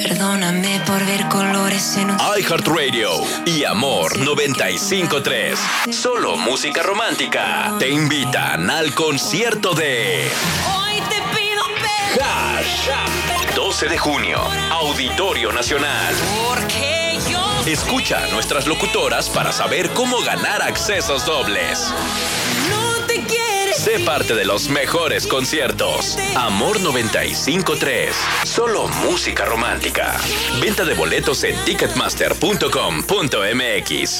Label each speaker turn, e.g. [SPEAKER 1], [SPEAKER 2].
[SPEAKER 1] Perdóname por ver colores en
[SPEAKER 2] iHeartRadio y Amor 95.3. Solo música romántica. Te invitan al concierto de
[SPEAKER 1] Hoy te pido
[SPEAKER 2] Hash. 12 de junio, Auditorio Nacional.
[SPEAKER 1] porque yo
[SPEAKER 2] Escucha a nuestras locutoras para saber cómo ganar accesos dobles.
[SPEAKER 1] no te quieres.
[SPEAKER 2] Sé parte de los mejores conciertos. Amor 95.3. Solo música romántica. Venta de boletos en ticketmaster.com.mx.